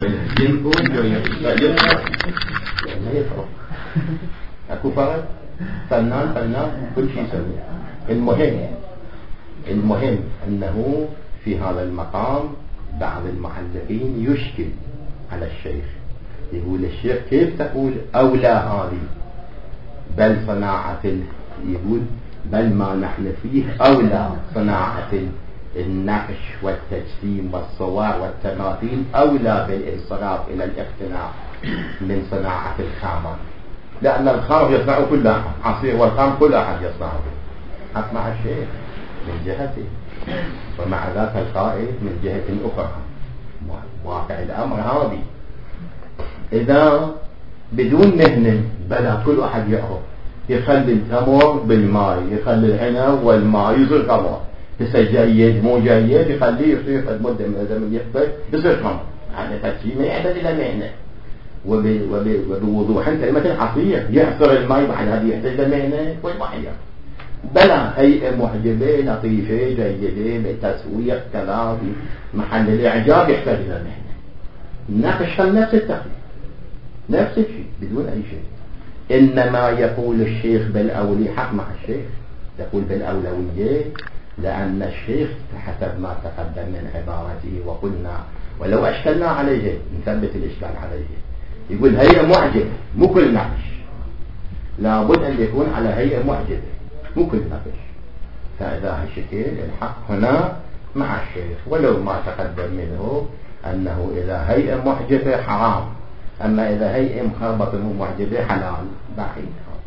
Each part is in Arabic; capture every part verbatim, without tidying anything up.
ينقل يفرق ما يفرق اكو فرق. فنان فنان كل شيء يسوي. المهم المهم انه في هذا المقام بعض المعلقين يشكل على الشيخ، يقول الشيخ كيف تقول اولى هذه بل صناعة، يقول بل ما نحن فيه اولى صناعة النقش والتجسيم والصور والتماثيل أولى بالانصراف إلى الاقتناع من صناعة الخامر، لأن الخامر يصنع كل أحد، عصير والخام كل أحد يصنعه، حق مع الشيخ من جهته، ومع ذاك القائد من جهة أخرى. واقع الأمر هذه إذا بدون مهنة بلا كل أحد يعرف يخلي التمر بالماء، يخلي العنب والماء يصير خمر، يصير جيد مو جيد يخليه يصير قد مدة من الزمن يخبر يصير خمر. هذا تجسيم ما يحتاج إلى مهنة. وبوضوح كلمة العصير يعصر الماء بعد هذه يحتاج إلى مهنة والمحيا، بلا هيئة محجبة لطيفة جيدة بتسويق كلام محل الإعجاب يحتاج إلى مهنة. نقش نفس التقليد نفس الشيء بدون أي شيء. إنما يقول الشيخ بالأولي حق مع الشيخ، يقول بالأولوية، لأن الشيخ حسب ما تقدم من عبارته وقلنا ولو أشكلنا عليه نثبت الإشكال عليه، يقول هيئة معجبة مو كل نقش، لابد أن يكون على هيئة معجبة مو كل نقش. فإذا هالشكل الحق هنا مع الشيخ، ولو ما تقدم منه أنه إذا هيئة معجبة حرام، أما إذا هيئة مخربطة مو معجبة حلال بعيد.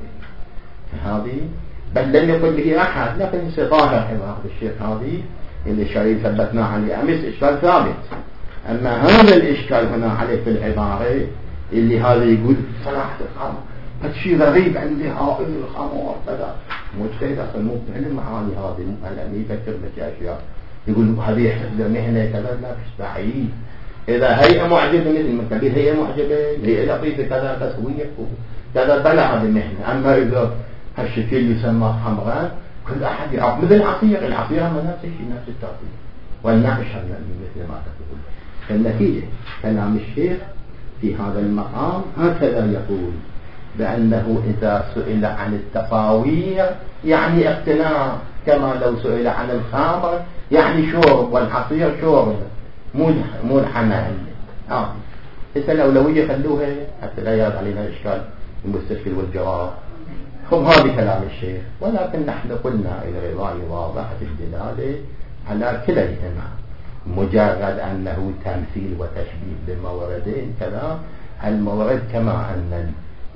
هذه بل لم يقل به أحد، لكن ظاهر عبارة الشيخ هذه اللي شريف ثبتنا عليه أمس إشكال ثابت. أما هذا الإشكال هنا عليه في العبارة اللي هذا يقول صلاحة الخمر هذا شيء غريب عندي هائل الخمر كذا، مجتهد أصلا مو بهل معاني هذه هلا يفكر بك أشياء يقول هذه يحتاج مهنة كذا، لا مش بعيد. إذا هيئة معجبة مثل ما كبير هيئة معجبة هيئة لطيفة كذا تسويق كذا بلا هذه مهنة. أما إذا هالشكل يسمى خمران كل أحد يعرف مثل العصير، العصير هم نفس الشيء نفس التعطيل والنقش مثل ما تقول. فالنتيجة كلام الشيخ في هذا المقام هكذا يقول بأنه إذا سئل عن التصاوير يعني اقتناع، كما لو سئل عن الخمر يعني شرب، والعصير شرب مو الحمل. آه إذا الأولوية خلوها حتى لا يرد علينا إشكال المستشكل والجواب. هم هذا كلام الشيخ، ولكن نحن قلنا الرواية واضحة الدلالة على كليهما، مجرد أنه تمثيل وتشبيه بموردين كذا. المورد كما أن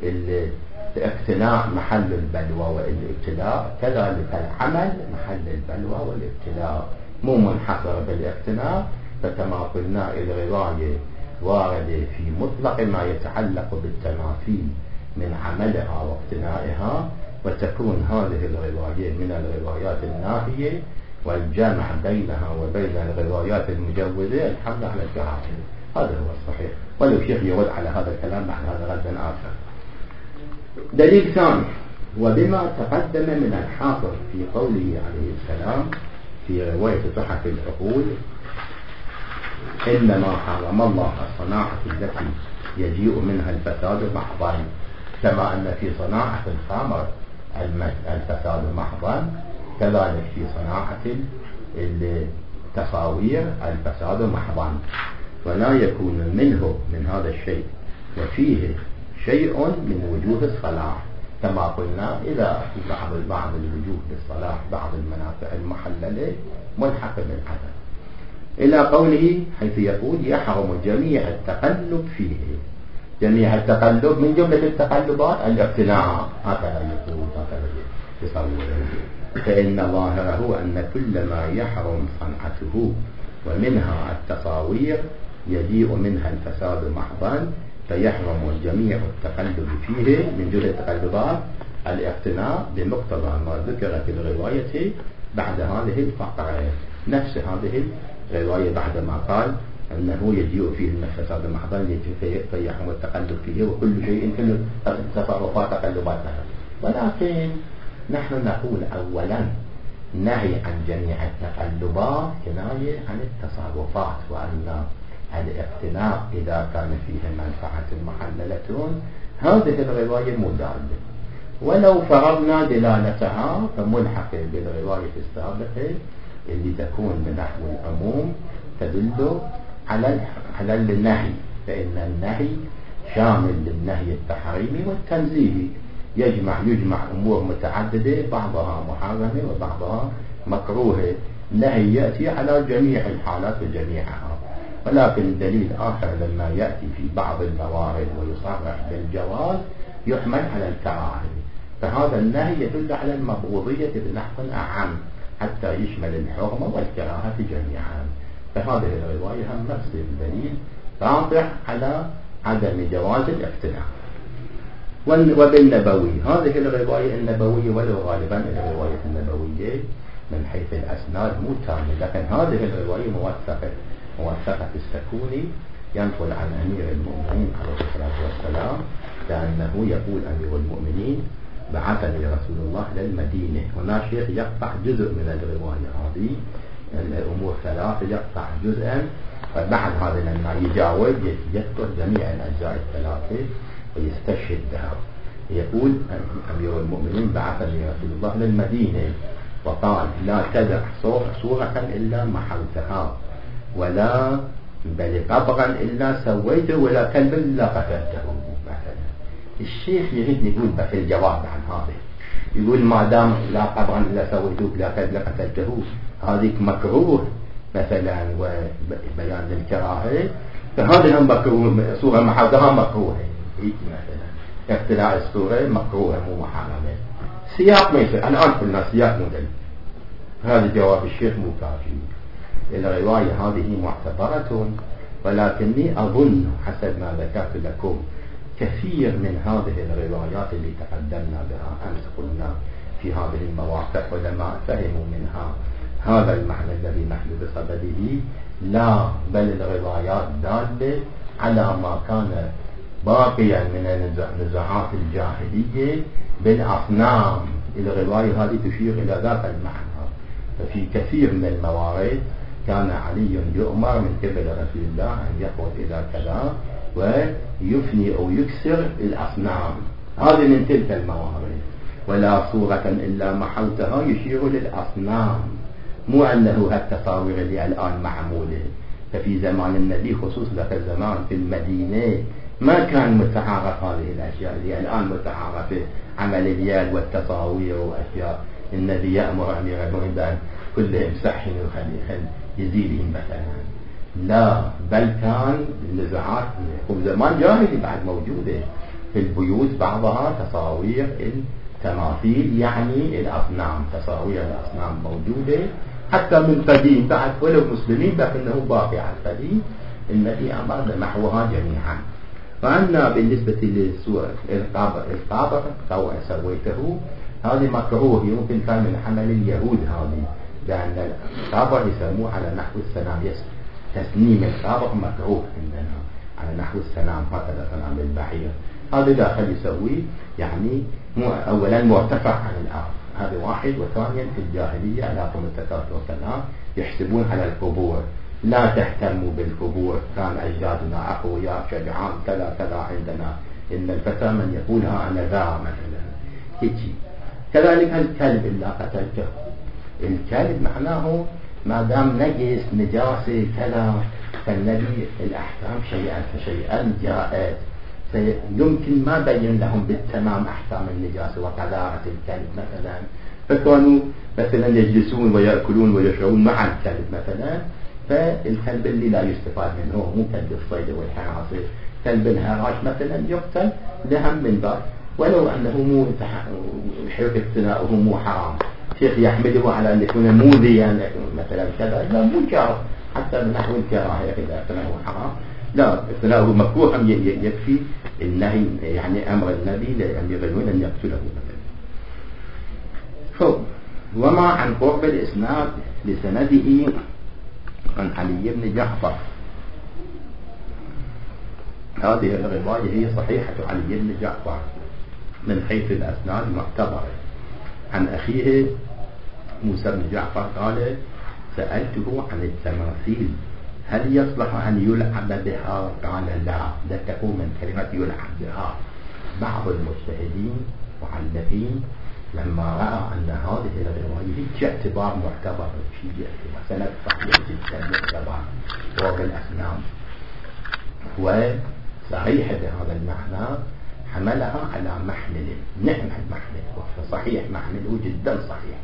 الاقتناع محل البلوى والابتلاء، كذلك العمل محل البلوى والابتلاء، مو منحصر بالاقتناع. فكما قلنا الرواية واردة في مطلق ما يتعلق بالتماثيل من عملها واقتنائها، وتكون هذه الرواية من الروايات الناهية، والجامع بينها وبين الروايات المجوزة الحمد على الجهاز. هذا هو الصحيح، ولو شيخ يرد على هذا الكلام بعد هذا غدا آخر. دليل ثاني، وبما تقدم من الحافظ في قوله عليه السلام في رواية تحف العقول إنما حرم الله الصناعة التي يجيء منها الفساد محضا، كما أن في صناعة الخمر الفساد محضا، كذلك في صناعة التصاوير الفساد محضا، ولا يكون منه من هذا الشيء وفيه شيء من وجوه الصلاح، كما قلنا إذا بعض بعض الوجوه للصلاح بعض المنافع المحللة ملحق بالعدم، إلى قوله حيث يقول يحرم جميع التقلب فيه. جميع التقلب من جملة التقلبات الاقتناع، هكذا يقول هكذا يصور. فإن ظاهره أن كل ما يحرم صنعته ومنها التصاوير يجيء منها الفساد محضا، فيحرم جميع التقلب فيه من جملة التقلبات الاقتناع بمقتضى ما ذكر في الرواية بعد هذه الفقرة. نفس هذه الرواية بعد ما قال أنه يجيء فيه الفساد محضا فيحرم التقلب فيه وكل شيء كل تصرفات تقلبات. ولكن نحن نقول أولا نهي عن جميع التقلبات كناية عن التصرفات، وأن الاقتناء إذا كان فيه منفعة محللة، هذه الرواية مدالة، ولو فرضنا دلالتها فملحقة بالرواية السابقة اللي تكون بنحو العموم تدل على على النهي، فإن النهي شامل للنهي التحريمي والتنزيهي، يجمع يجمع أمور متعددة بعضها محرمة وبعضها مكروهة. النهي يأتي على جميع الحالات وجميعها، ولكن دليل آخر لما يأتي في بعض الموارد ويصرح بالجواز يحمل على الكراهة، فهذا النهي يدل على المبغوضية بنحو أعم حتى يشمل الحرمة والكراهة جميعا. فهذه الرواية هم نفس الدليل واضح على عدم جواز الاقتناع. وبالنبوي هذه الرواية النبوية، ولو غالبا الرواية النبوية من حيث الأسناد مو تامة، لكن هذه الرواية موثقة موثقة السكوني ينقل عن أمير المؤمنين عليه الصلاة والسلام لأنه يقول أمير المؤمنين بعثني رسول الله للمدينة. هنا شيخ يقطع جزء من الرواية هذه، الأمور ثلاثة يقطع جزءا، فبعد هذا لما يجاوب يذكر جميع الأجزاء الثلاثة ويستشهد بها. يقول أمير المؤمنين بعثني رسول الله للمدينة وقال لا تدع صورة إلا محوتها، ولا بل قبرا إلا سويته، ولا كلب إلا قتلته. مثلا الشيخ يريد يقول بس الجواب عن هذا، يقول ما دام لا قبرا إلا سويته لا كلب إلا قتلته هذه مكروه مثلا وبيان للكراهة، فهذا هم مكروه، صورة محوتها مكروه مثلا، اقتلاع الصورة مكروه مو محرمة. سياق ما يصير، الآن قلنا سياق مدل، هذا جواب الشيخ مو كافي. الرواية هذه معتبرة، ولكني أظن حسب ما ذكرت لكم كثير من هذه الروايات اللي تقدمنا بها أمس قلنا في هذه المواقع علماء فهموا منها هذا المعنى الذي نحن بصدده، لا بل الروايات دالة على ما كان باقيا من النزاعات الجاهلية بالأصنام. الرواية هذه تشير إلى ذات المعنى. ففي كثير من الموارد كان علي يؤمر من قبل رسول الله أن يخرج إلى كذا ويفني أو يكسر الأصنام، هذه من تلك الموارد. ولا صورة إلا محوتها يشير للأصنام، مو أنه هالتصاوير اللي الآن معمولة. ففي زمان النبي خصوص ذاك الزمان في المدينة ما كان متعارف هذه الأشياء اللي الآن متعارفة، عمل اليد والتصاوير وأشياء. النبي يأمر أمير المؤمنين كلهم سحن وخلي يزيدهم مثلا، لا بل كان النزاعات زمان جاهلي بعد موجودة في البيوت، بعضها تصاوير التماثيل يعني الأصنام، تصاوير الأصنام موجودة حتى من قديم بعد ولو مسلمين، لكنه باقي على القديم. النبي أمر بمحوها جميعا. فأنا بالنسبة للسورة القابر القابر أو سويته هذه مكروه، يمكن كان من حمل اليهود هذه، لأن القابر يسموه على نحو السلام، تسنيم القابر مكروه عندنا على نحو السلام، هكذا سلام البعير. هذا داخل يسوي يعني أولا مرتفع عن الأرض، هذا واحد. وثانيا في الجاهلية علاقة التكاثر والسلام يحسبون على القبور، لا تهتموا بالقبور، كان أجدادنا أقوياء شجعان كذا كذا عندنا، إن الفتى من يقولها أنا ذا مثلا هيجي. كذلك الكلب إلا قتلته، الكلب معناه ما دام نجس نجاسة كذا، فالنبي الأحكام شيئا فشيئا جاءت، فيمكن ما بين لهم بالتمام أحكام النجاسة وقذارة الكلب مثلا، فكانوا مثلا يجلسون ويأكلون ويشربون مع الكلب مثلا. فالكلب اللي لا يستفاد منه مو كلب الصيد والحراسة، كلب الهراش مثلا يقتل لهم من باب، ولو أنه مو حرق اقتناؤه مو حرام، شيخ يحمله على أن يكون مؤذيا مثلا كذا، لا مو جار حتى من نحو الكراهية إذا اقتناؤه حرام، لا اقتناؤه مكروه يكفي النهي، يعني أمر النبي لأن يغلون أن يقتله مثلا. وما عن قرب الإسناد لسنده عن علي بن جعفر، هذه الرواية هي صحيحة علي بن جعفر من حيث الأسناد معتبرة. عن أخيه موسى بن جعفر قال سألته عن التماثيل هل يصلح أن يلعب بها؟ قال لا. لا تكون من كلمة يلعب بها. بعض المجتهدين معلقين لما رأى أن هذه الرواية في اعتبار معتبر في اعتبار سند صحيح جدا معتبر فوق الأسنان وصحيح بهذا المعنى، حملها على محمل، نعم المحمل صحيح، محمله جدا صحيح.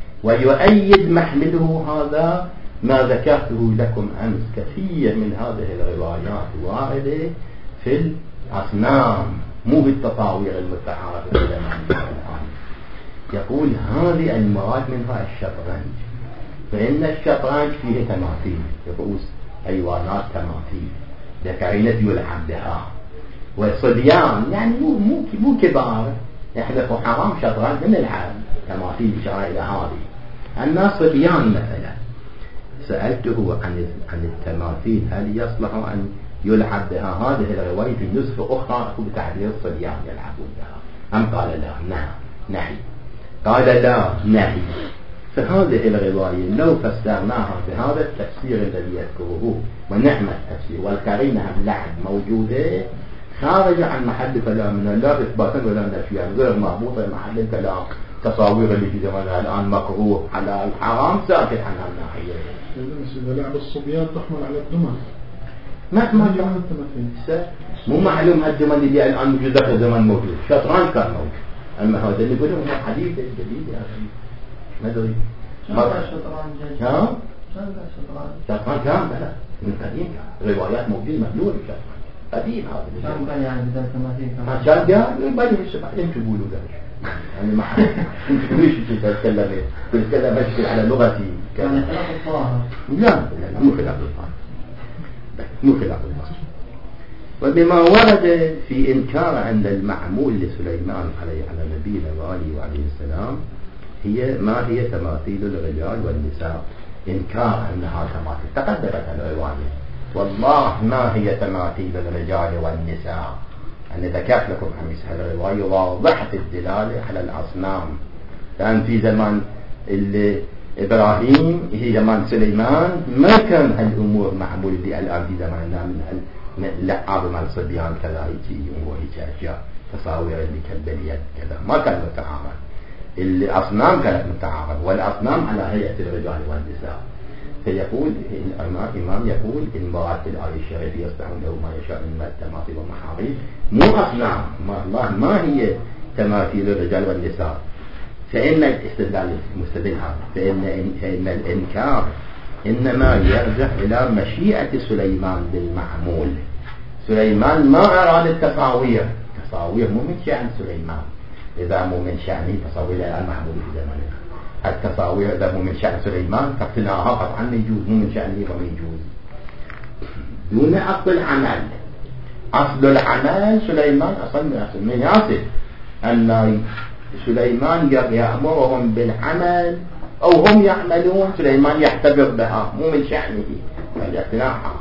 ويؤيد محمله هذا ما ذكرته لكم أمس، كثير من هذه الروايات واردة في الأصنام مو بالتطاوير المتعارفة الآن. يقول هذه المراد منها الشطرنج، فإن الشطرنج فيه تماثيل، رؤوس أيوانات تماثيل ذكرينة يلعب بها، وصبيان يعني مو مو مو كبار يحلفوا حرام شطرنج من العالم تماثيل شرائع هذه الناس صبيان مثلا. سألته عن عن التماثيل هل يصلح أن يلعب بها؟ هذه الرواية في نسخة أخرى بتعبير الصبيان يلعبون بها، أم قال لا نعم نعي، قال لا نعي. فهذه الرواية لو فسرناها بهذا التفسير الذي يذكره ونعم التفسير والقرينة اللعب موجودة خارج عن محل كلامنا، لا إثباتا ولا نفيا، غير مربوطة بمحل الكلام. تصاوير اللي في زماننا الآن مكروه حلال حرام ساكت عن هالناحية. إذا لعب الصبيان تحمل على الدمى ما ما التماثيل مو معلوم هالدمى اللي الآن موجود ذاك الزمان موجود، شطرنج كان موجود، أما هذا اللي يقولون هو حديث جديد يا أخي ما أدري. شطرنج شطرنج ها؟ شطرنج شطرنج كان بلا من قديم كان روايات موجودة مبلول الشطرنج قديم هذا. كان كان يعني بدل تماثيل ما كان قال بعدين الشباب أنتم تقولوا ذلك يعني ما حد أنتم ليش تتكلم تتكلم أشكل على لغتي كان خلاف الطاهر. لا لا مو خلاف الطاهر مو خلاف الطاهر. وبما ورد في إنكار أن المعمول لسليمان عليه على نبينا وعليه السلام هي ما هي تماثيل الرجال والنساء، إنكار أنها تماثيل تقدمت الرواية، والله ما هي تماثيل الرجال والنساء. أنا ذكرت لكم أمس الرواية واضحة الدلالة على الأصنام، كان في زمان إبراهيم هي زمان سليمان ما كان هالأمور معمول اللي الآن في زماننا من اللعاب مع الصبيان كذا هيك وهيك أشياء تصاوير اللي كالبليد كذا ما كان متعامل. الأصنام كانت متعارض، والأصنام على هيئة الرجال والنساء. فيقول الإمام يقول المراد في الآية الشريفة يصنعون له ما يشاء من التماثيل والمحاريب مو أصنام، ما الله ما هي تماثيل الرجال والنساء. فإن الاستدلال المستدل هذا فإن, فإن الإنكار إنما يرجع إلى مشيئة سليمان بالمعمول. سليمان ما أراد التصاوير، تصاوير مو من شأن سليمان، إذا مو من شأنه تصاوير الآن معمول في زماننا. التصاوير إذا مو من شأن سليمان فاقتناعها قطعا يجوز، مو من شأنه وما يجوز دون أصل العمل. أصل العمل سليمان أصل من أصل من يصف أن سليمان يأمرهم بالعمل أو هم يعملون، سليمان يحتفظ بها مو من شأنه فالاقتناعها.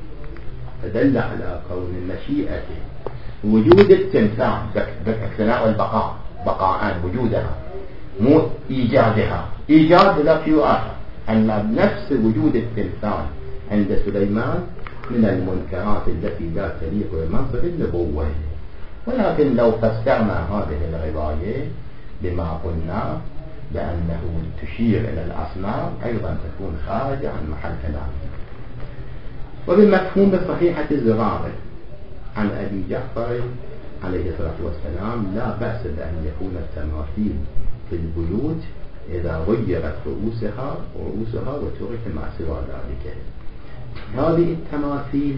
فدل على كون المشيئة وجود التمثال باقتناع البقاء بقاء وجودها مو إيجادها. إيجاد لا في آخر، أن نفس وجود التمثال عند سليمان من المنكرات التي لا تليق بمنصب النبوة. ولكن لو فسرنا هذه الرواية بما قلنا بأنه تشير إلى الأصنام أيضا تكون خارجة عن محل كلامنا. وبالمفهوم بصحيحة الزرارة عن أبي جعفر عليه الصلاة والسلام لا بأس بأن يكون التماثيل في البيوت إذا غيرت رؤوسها ورؤوسها وترك ما سوى ذلك. هذه التماثيل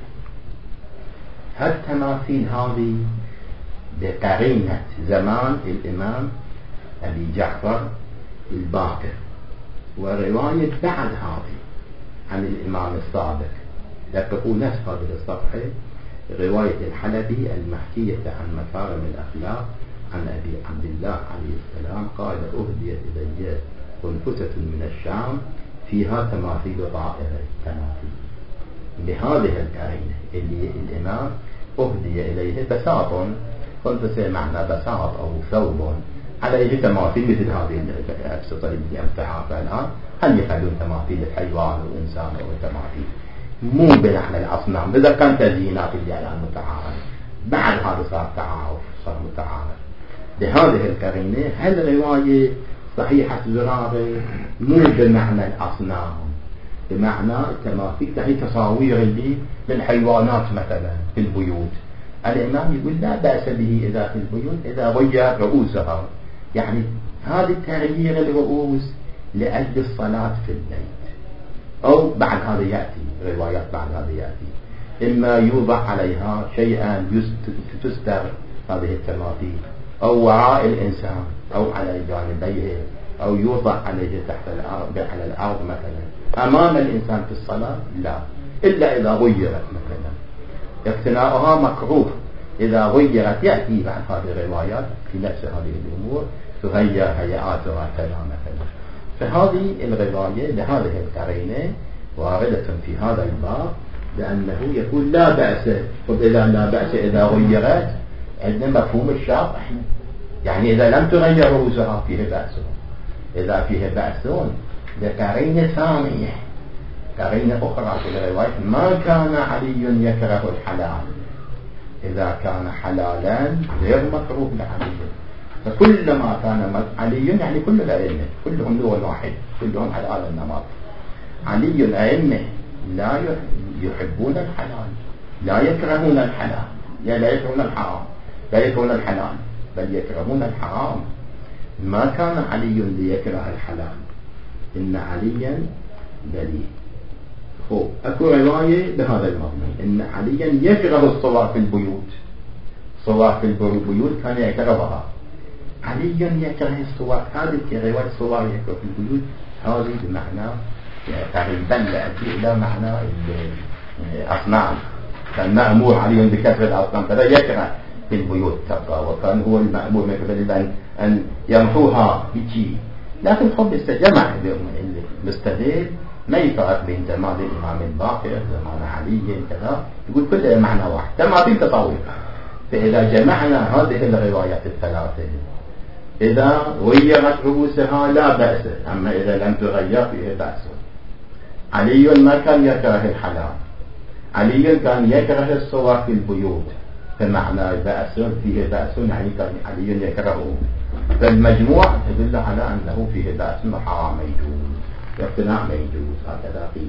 هالتماثيل هذه بقرينة زمان الإمام أبي جعفر الباقر، ورواية بعد هذه عن الإمام الصادق يقول نفس هذه الصفحة رواية الحلبي المحكية عن مكارم الأخلاق عن أبي عبد الله عليه السلام قال أهديت إلي قنفسة من الشام فيها تماثيل طائرة، تماثيل بهذه القرينة اللي الإمام أهدي إليه بساط، قنفسة معنى بساط أو ثوب عليه تماثيل مثل هذه الأبسطة اللي أفتحها الآن، هل يخلون تماثيل الحيوان والإنسان أو تماثيل مو بنحن الأصنام. إذا كان تزيينات اللي على المتعارف بعد هذا صار تعارف، صار متعارف. لهذه القرينة هالرواية صحيحة زرارة مو بمعنى الأصنام، بمعنى التماثيل هي تصاوير اللي للحيوانات مثلا في البيوت. الإمام يقول لا بأس به إذا في البيوت إذا غير رؤوسها، يعني هذا تغيير الرؤوس لأجل الصلاة في البيت، أو بعد هذا يأتي روايات بعد هذا يأتي إما يوضع عليها شيئا تستر هذه التماثيل أو وراء الإنسان أو على جانبيه، أو يوضع عليه تحت الأرض على الأرض مثلا أمام الإنسان في الصلاة لا، إلا إذا غيرت مثلا اقتناؤها مكروه. إذا غيرت يأتي بعد هذه الروايات في نفس هذه الأمور تغير هيئاتها كذا مثلا. فهذه الرواية لهذه القرينة واردة في هذا الباب، لأنه يقول لا بأس. طب إذا لا بأس إذا غيرت عندنا مفهوم الشرع، يعني إذا لم تغير رؤوسها فيه بأس، إذا فيه بأس لقرينة ثانية، قرينة أخرى في الرواية ما كان علي يكره الحلال، إذا كان حلالا غير مكروه لعلي. فكلما كان علي يعني كل الأئمة كلهم لون واحد كلهم على هذا النمط. علي الأئمة لا يحبون الحلال، لا يكرهون الحلال، لا يكرهون الحرام، لا يكرهون الحلال بل يكرهون الحرام. ما كان علي ليكره الحلال، إن عليا بريء. خب أكو رواية بهذا المضمون إن عليا يكره الصور في البيوت، صور في البيوت كان يكرهها. علي يكره الصور، هذه رواية صور يكره في البيوت هذه بمعنى تقريبا لأتي إلى معنى الأصنام. كان مأمور علي بكسر الأصنام فلا يكره في البيوت تبقى، وكان هو المأمور من قبل أن يمحوها بشيء. لكن خب استجمع المستدل ما يفرق بين تماثيل الإمام الباقر زمان علي كذا، يقول كل معنى واحد تماثيل تصوير. فإذا جمعنا هذه الروايات الثلاثة إذا غيرت رؤوسها لا بأس، أما إذا لم تغير فيه بأس. علي ما كان يكره الحلال، علي كان يكره الصور في البيوت، فمعنى بأس فيه بأس يعني كان علي يكرهه. فالمجموع تدل على أنه فيه بأس وحرام يجوز، اقتناع ما يجوز، هكذا فيه.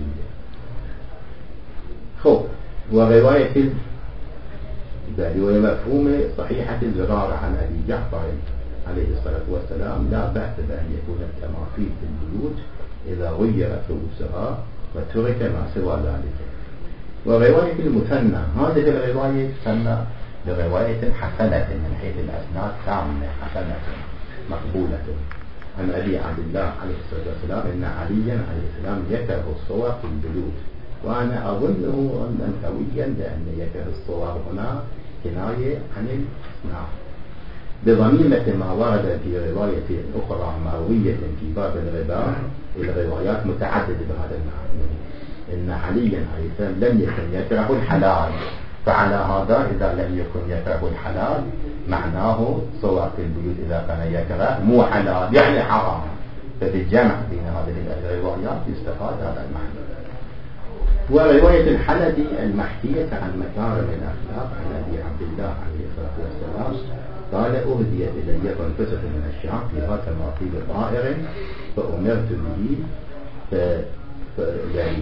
خب ورواية رواية مفهومة صحيحة الزرارة عن أبي جعفر عليه الصلاة والسلام لا بأس بأن يكون التماثيل في البيوت إذا غيرت رؤوسها وترك ما سوى ذلك. ورواية المثنى هذه الرواية تسمى برواية حسنة من حيث الأسناد تامة حسنة مقبولة عن أبي عبد الله عليه الصلاة والسلام إن عليا عليه السلام يكره الصور في البيوت. وأنا أظنه أن قويا لأن يكره الصور هنا كناية عن الأسناد بضميمة ما ورد في رواية أخرى مروية في باب الربا. الروايات متعددة بهذا المعنى إن عليا عليه السلام لم يكن يكره الحلال، فعلى هذا إذا لم يكن يكره الحلال معناه صور في البيوت إذا كان يكره مو حلال يعني حرام. فبالجمع بين هذه الروايات يستفاد هذا المعنى. ورواية الحلبي المحكية عن مكارم الأخلاق عن أبي عبد الله عليه الصلاة والسلام قال أهديت إلي قنفسة من الشام فيها تماثيل طائر فأمرت به ف... ف... يعني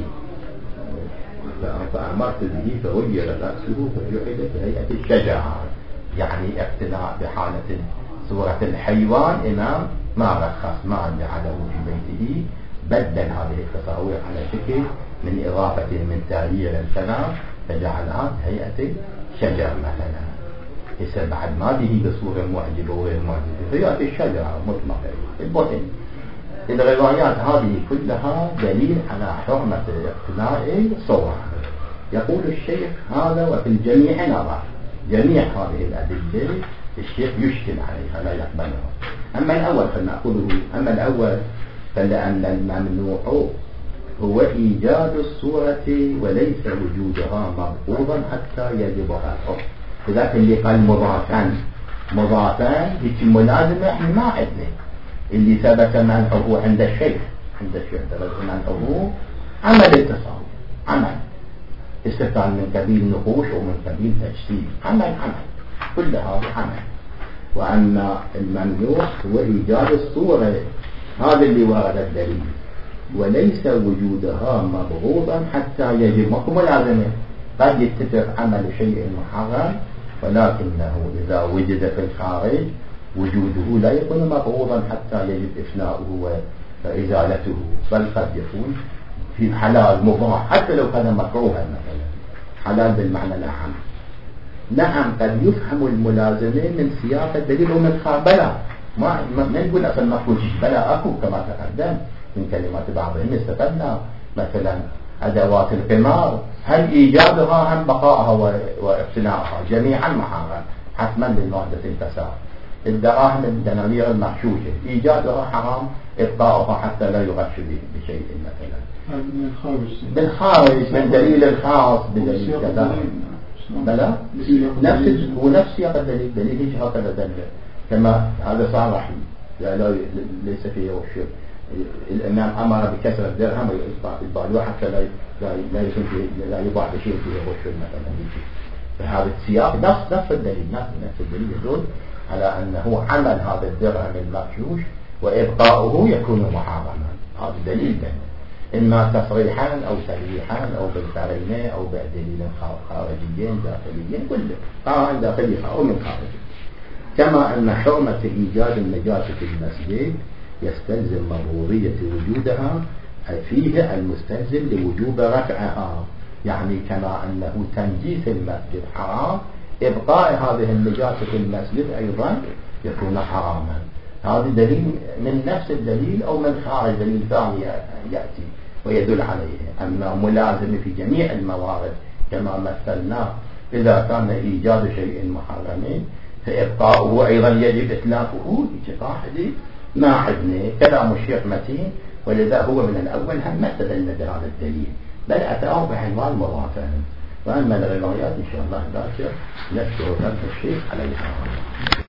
فأمرت به فغير رأسه فجعل بهيئة الشجاعة، يعني اقتناء بحالة صورة الحيوان إمام ما رخص ما جعله في بيته، بدل هذه التصاوير على شكل من إضافة من تغيير الكلام فجعلها هيئة شجر مثلا. إذا بعد ما به بصورة معجبة وغير معجبة هيئة الشجرة مطلقة البطن. الروايات هذه كلها دليل على حرمة اقتناء الصور. يقول الشيخ هذا وفي الجميع نظر، جميع هذه الأدلة الشيخ يشكل عليها لا يقبلها. أما الأول فلنأخذه، أما الأول فلأن الممنوع هو إيجاد الصورة وليس وجودها ملحوظا حتى يجبها الحكم. لذلك اللي قال مضافان مضافان هيك ملازمة احنا ما عندنا. اللي ثبت منعه عند الشيخ عند الشيخ ثبت منعه عمل التصاوير عمل، استثناء من قبيل نقوش ومن قبيل تجسيد، عمل عمل كل هذا عمل. وأما الممنوع هو إيجاد الصورة، هذا اللي ورد الدليل، وليس وجودها مبغوضا حتى يجب. ماكو ملازمة، قد يتفق عمل شيء محرم ولكنه إذا وجد في الخارج وجوده لا يكون مبغوضا حتى يجب إفناؤه وإزالته، بل قد يكون في حلال مباح حتى لو كان مكروها مثلا، حلال بالمعنى نعم. نعم قد يفهم الملازمة من سياق الدليل ومن خارج، بلا ما ما نقول أصلا مفهوش، بلا أكو كما تقدم من كلمات بعضهم استفدنا مثلا أدوات القمار، هل إيجادها هم بقائها واقتناؤها جميعا محرم حتما للمادة التساوي. الدراهم الدنانير المغشوشة إيجادها حرام، إبقاؤها حتى لا يغش بشيء مثلا من الخارج، بالخارج من دليل الخاص بدليل كذا، بلا نفس ونفس سياق الدليل، دليل ايش هكذا دليل كما هذا صالح لا ليس فيه وشر. الإمام أمر بكسر الدرهم وإبقاء حتى لا لا يكون فيه لا يباع بشيء فيه وشر مثلا. فهذا السياق نفس نفس الدليل نفس الدليل يدل على أنه عمل هذا الدرهم المغشوش وإبقاؤه يكون محرما. هذا دليل ده إما تصريحا أو تلويحا أو بالقرينة أو بدليل خارجيين داخليين، كله قارن داخلي أو من خارج. كما أن حرمة إيجاد النجاسة في المسجد يستلزم مضرورية وجودها فيه المستلزم لوجوب رفعها، يعني كما أنه تنجيس المسجد حرام، إبقاء هذه النجاسة في المسجد أيضا يكون حراما. هذا دليل من نفس الدليل أو من خارج دليل ثاني يأتي ويدل عليه أن ملازم في جميع الموارد كما مثلنا. إذا كان إيجاد شيء محرم فإبقاؤه أيضا يجب إتلافه بجراحه ما عدنا كلام الشيخ متين، ولذا هو من الأول هم ما استدل بهذا الدليل بل أتاه بعنوان مرافع. وأما الروايات إن شاء الله باكر نشكر الشيخ عليها.